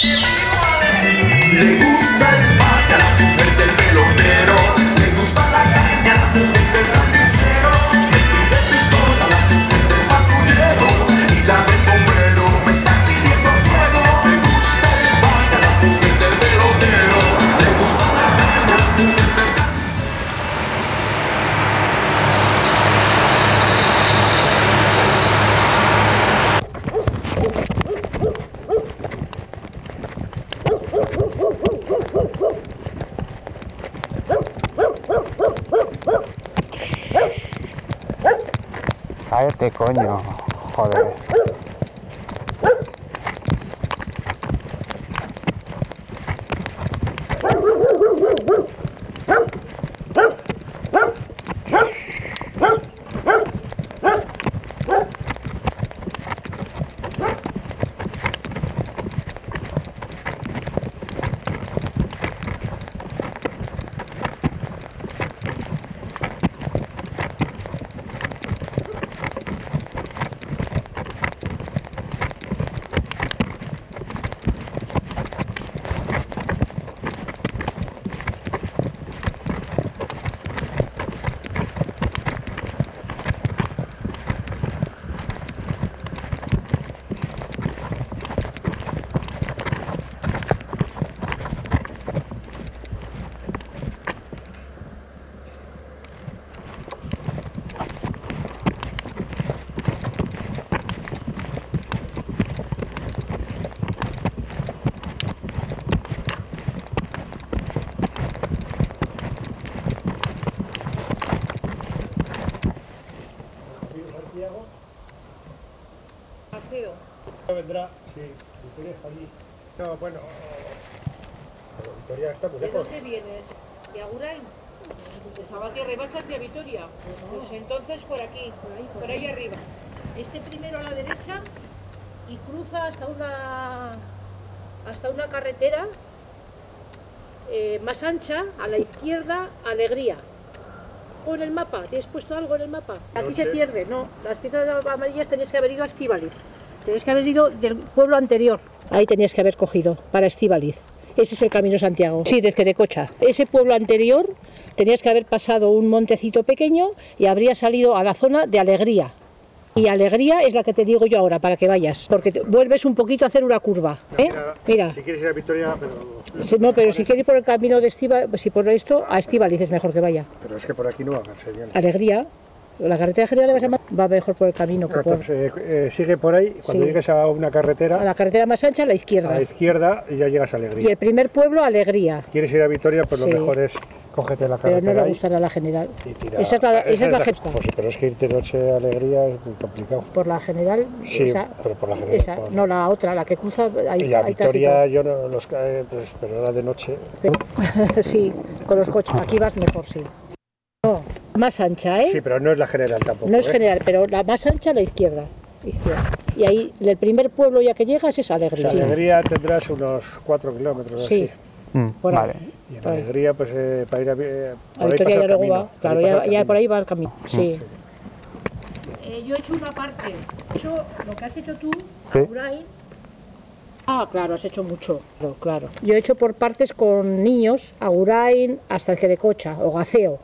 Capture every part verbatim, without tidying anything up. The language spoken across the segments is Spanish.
Le gusta el mate a la mujer del pelotero, le gusta la caña a la mujer del carnicero, me pide pistola a la mujer del patrullero y la del bombero me está pidiendo fuego. Le gusta el mate a la mujer del pelotero, le gusta la caña a la mujer del carnicero. Cállate, coño. Joder. Vendrá, sí, Victoria está allí. No, bueno, pero Victoria está muy ¿De lejos. dónde vienes? ¿De Agurain? Pensaba que arriba está hacia Vitoria. Pues entonces por aquí, por ahí arriba. Este primero a la derecha y cruza hasta una hasta una carretera eh, más ancha, a la izquierda, Alegría. O en el mapa, ¿tienes puesto algo en el mapa? Aquí No se sé. pierde, no. Las piezas amarillas tenías que haber ido a Estíbaliz. Tenías que haber ido del pueblo anterior. Ahí tenías que haber cogido, para Estíbaliz. Ese es el Camino Santiago. Sí, desde Querecocha. Ese pueblo anterior tenías que haber pasado un montecito pequeño y habría salido a la zona de Alegría. Y Alegría es la que te digo yo ahora, para que vayas. Porque te vuelves un poquito a hacer una curva. ¿eh? Mira. Si quieres ir a Victoria, pero... Si- No, pero si quieres ir por el camino de Estíbaliz, si por esto, a Estíbaliz es mejor que vaya. Pero es que por aquí no va a haber señal. Alegría. La carretera general va a ser más- va mejor por el camino que por... Entonces, eh, eh, sigue por ahí, cuando Sí. llegues a una carretera, A la carretera más ancha, a la a izquierda. la izquierda y ya llegas a Y Alegría. el primer pueblo, Alegría. Quieres ir a Victoria, pues lo Sí. mejor es cógete la Pero carretera no le ahí gustará la general. y tira. Esa es la, esa es la gesta. Pues sí, pero es que irte de noche a Alegría es muy complicado. Por la general, Sí, esa, pero por la general. esa, por- no la otra, la que cruza, hay, Y a hay Victoria yo no los cae, pues, pero era de noche. tránsito. Sí, con los coches. Aquí vas mejor, sí. No, más ancha, ¿eh? Sí, pero no es la general tampoco. No es ¿eh? general, pero la más ancha a la izquierda. izquierda. Y ahí, el primer pueblo ya que llegas es O Alegría. sea, Alegría tendrás unos cuatro kilómetros. Sí, Mm, por ahí. vale. Y en por ahí. Alegría, pues eh, para ir a, eh, A por ahí Victoria pasa ya el luego camino, va, por claro, ahí pasa ya, el ya camino. por ahí va el camino. Sí. Sí. Eh, yo he hecho una parte. He hecho lo que has hecho tú, Sí. Agurain. Ah, claro, has hecho mucho. Claro, claro. Yo he hecho por partes con niños, Agurain hasta el Querecocha, o Gaceo.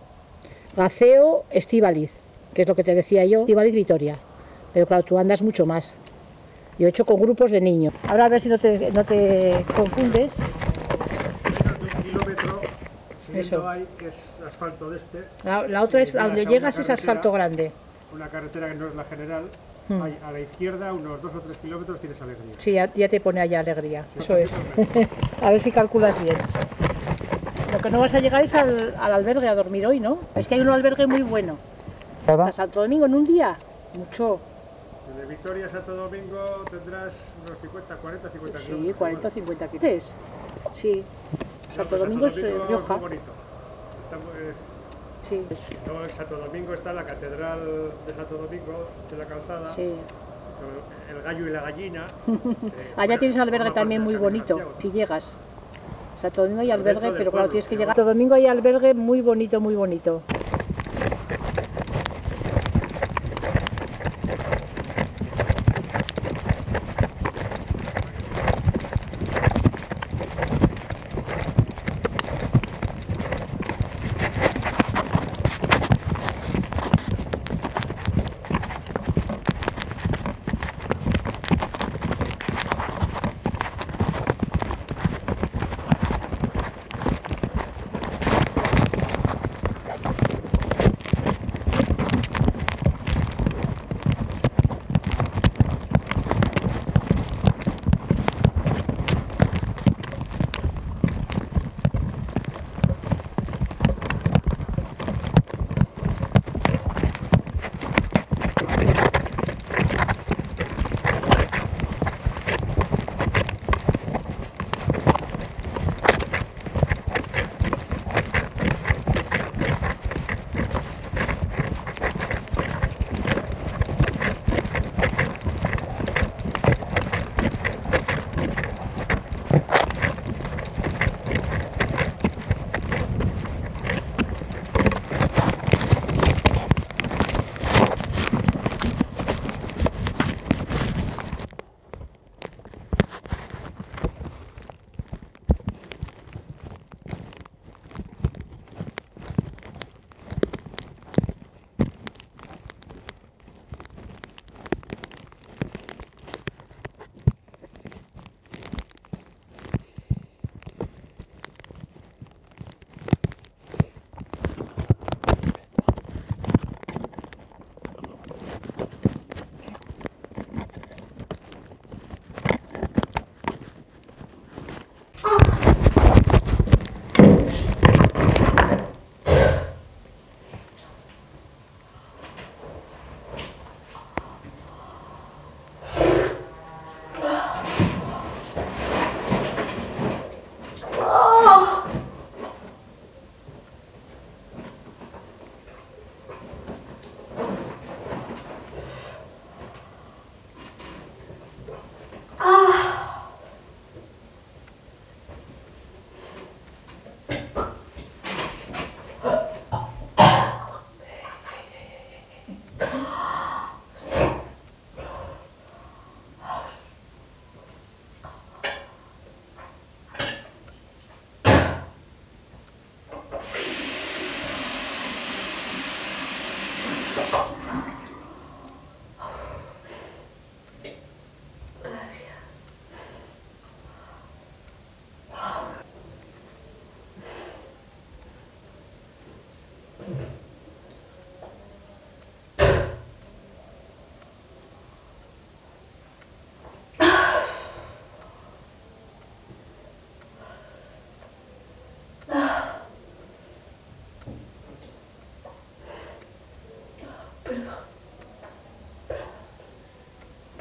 Gaceo, Estíbaliz, que es lo que te decía yo, Estíbaliz, Vitoria. Pero claro, tú andas mucho más. Yo he hecho con grupos de niños. Ahora a ver si no te, no te confundes. Menos de un kilómetro, siguiendo Eso. ahí, que es asfalto de este, La, la otra es, a donde llegas es asfalto grande. una carretera que no es la general, Hmm. hay a la izquierda, unos dos o tres kilómetros, tienes Alegría. Sí, ya, ya te pone allá Alegría. Eso es. A ver si calculas bien. Lo que no vas a llegar es al, al albergue a dormir hoy, ¿no? Es que hay un albergue muy bueno. ¿Verdad? ¿A Santo Domingo en un día? Mucho. Desde Victoria a Santo Domingo tendrás unos cincuenta, cuarenta, cincuenta Sí, kilómetros. cuarenta o cincuenta kilómetros. Sí. No, Santo pues Domingo es eh, Domingo Rioja. muy bonito. Está muy- eh, Sí, luego en Santo Domingo está la catedral de Santo Domingo, de la calzada, sí. el gallo y la gallina. eh, Allá tienes un albergue forma también parte muy del Camino bonito, Santiago. si llegas. Santo Domingo hay Pero dentro albergue, del pero claro, pueblo, tienes que ¿no? llegar. Santo Domingo hay albergue muy bonito, muy bonito.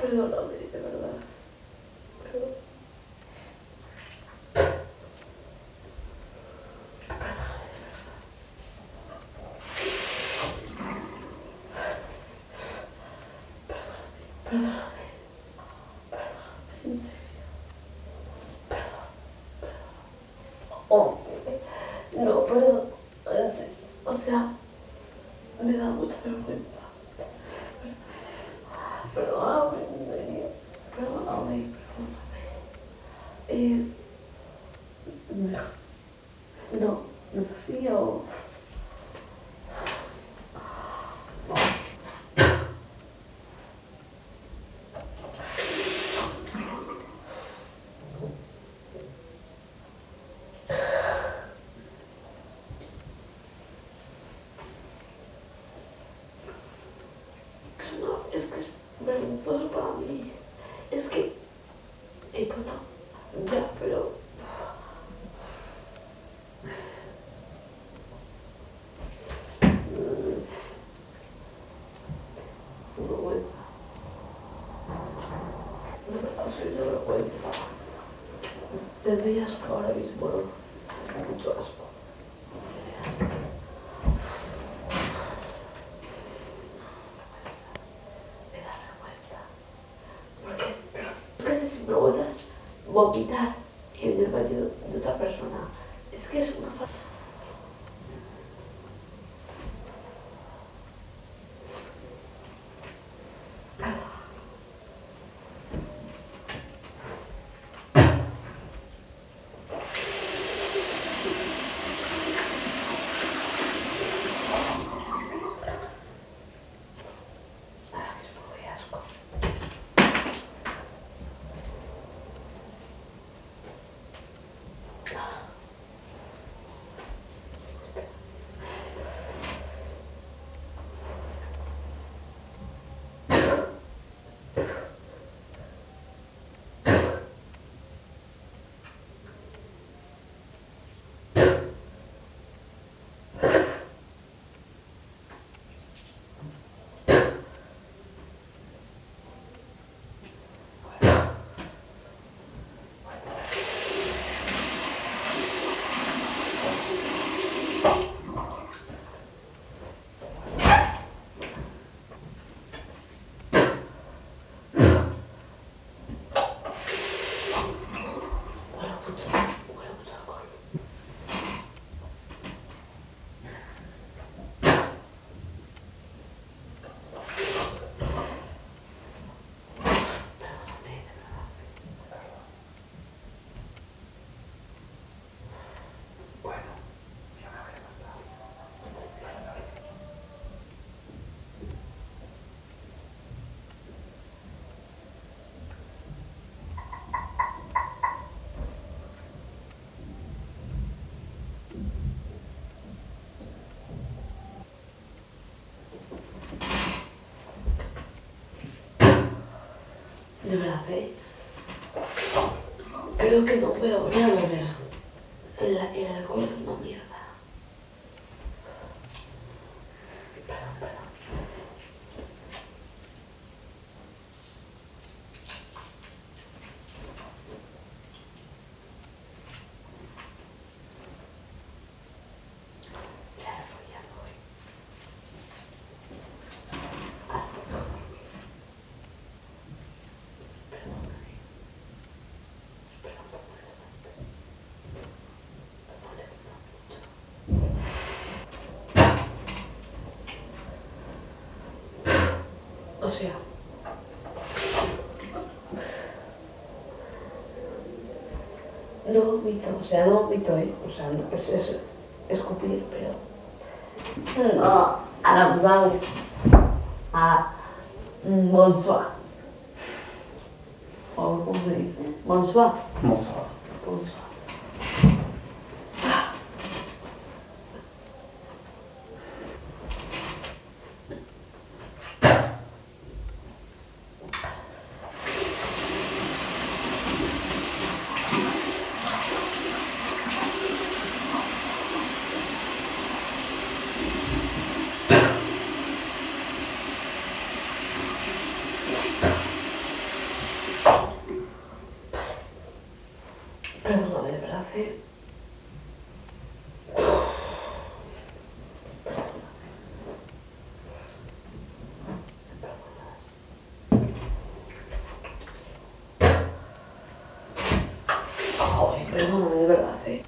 Perdóname, de verdad. Perdón. Perdóname. Perdóname, en serio. Perdón. Oh, no, perdón. En serio. O sea, me da mucha vergüenza. Perdóname, en serio. Perdóname, perdóname. Eh, no, no hacía o... No, es que es vergonzoso para mí. Es que... Eh, pues no, ya, pero... Mm, vergüenza. De verdad soy de vergüenza. Te doy asco ahora mismo, ¿no? Mucho asco. Me da vergüenza. Porque es, es que si me vuelvas a vomitar en el baño de otra persona, es que es una falta. Ahora mismo doy asco. Huele mucho, huele mucho alcohol. Perdóname, de verdad. Bueno, ya me habré bastado. De verdad, ¿eh? Creo que no puedo volver a beber. El, el alcohol es una mierda. Perdón, perdón. Ya me voy, ya me voy. Ah, perdóname. Perdón por molestarte. Molesta mucho. O sea... No vomito, o sea, no vomito, ¿eh? O sea, no, es, es escupir, pero... No, a la posada. A... Bonsoir. O ¿cómo se dice? Bonsoir. Bonsoir. Bonsoir. Perdóname, de verdad, ¿eh? Joder, perdóname, de verdad, ¿eh?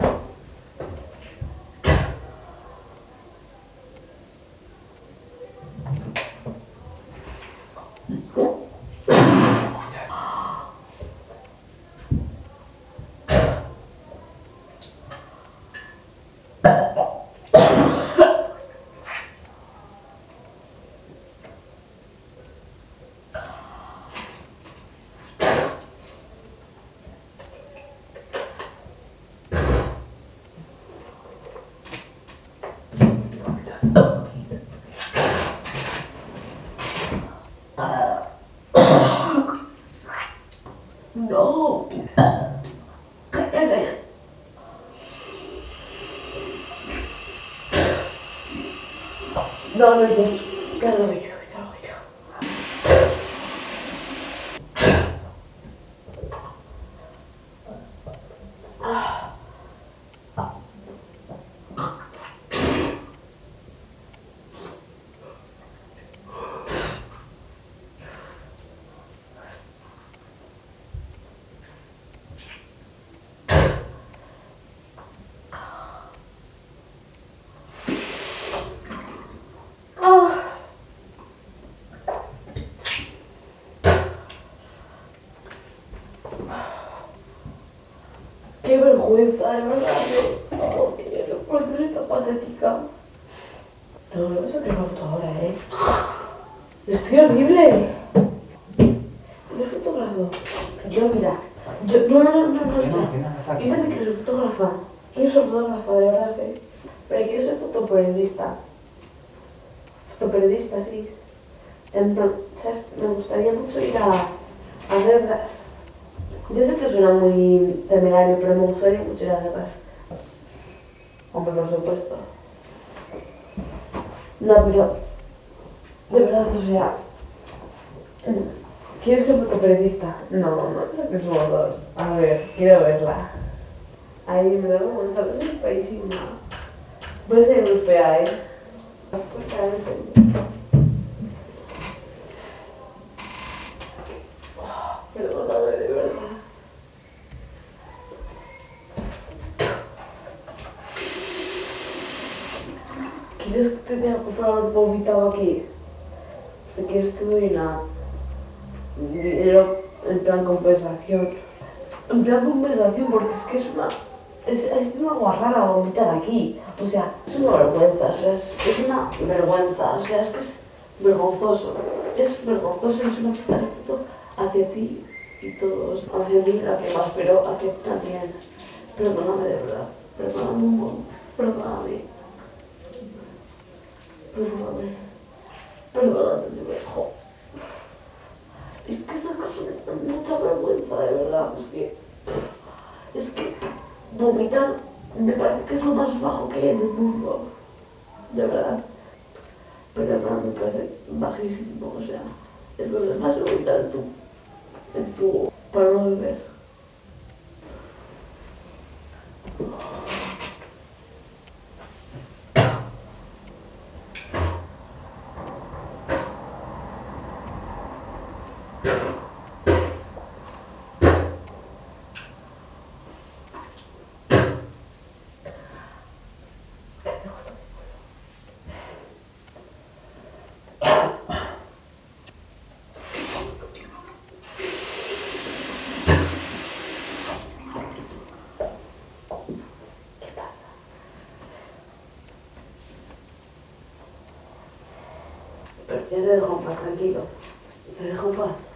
No. Cállate. No, no, yo. Ya lo veo, ya lo veo. Qué vergüenza, de verdad. Oh, ¿por qué soy tan patética? No, no me saqué una foto ahora, ¿eh? Estoy horrible. ¿Me he fotografado? Yo, mira. Yo, no, no, no, no, no, espera. Yo también quiero ser fotógrafa. Quiero ser fotógrafa, de verdad, ¿eh? Pero quiero ser fotoperiodista. Fotoperiodista, sí. En plan, ¿sabes? Me gustaría mucho ir a, a verlas. Yo sé que suena muy temerario, pero me gustaría mucho ir a verlas. Hombre, por supuesto. No, pero... De verdad, o sea... ¿Quieres ser fotoperiodista? No, no saques fotos. A ver, quiero verla. Ay, me da vergüenza, no soy feísima. Puede ser muy fea, ¿eh? Escucha, en serio. Perdóname, de verdad. ¿Quieres que te diga por haber vomitado aquí? Si quieres te doy una... dinero en plan compensación. En plan compensación porque es que es una... Es, es una guarrada vomitar aquí. O sea, es una vergüenza, o sea, es, es una vergüenza. O sea, es que es vergonzoso. Es vergonzoso, es una puta respeto hacia ti y todos. Hacia mí, hacia más, pero hacia ti también. Perdóname de verdad. Perdóname un montón. Perdóname. Perdóname. Perdóname de verdad. Es que esas cosas me dan mucha vergüenza, de verdad. Es que... Es que... vomitar me parece que es lo más bajo que hay en el mundo. De verdad. Pero de verdad me parece bajísimo. O sea, es lo que más vomitar en tu... en tu... para no beber. Pero ya te dejo en paz, tranquilo. Te dejo en paz.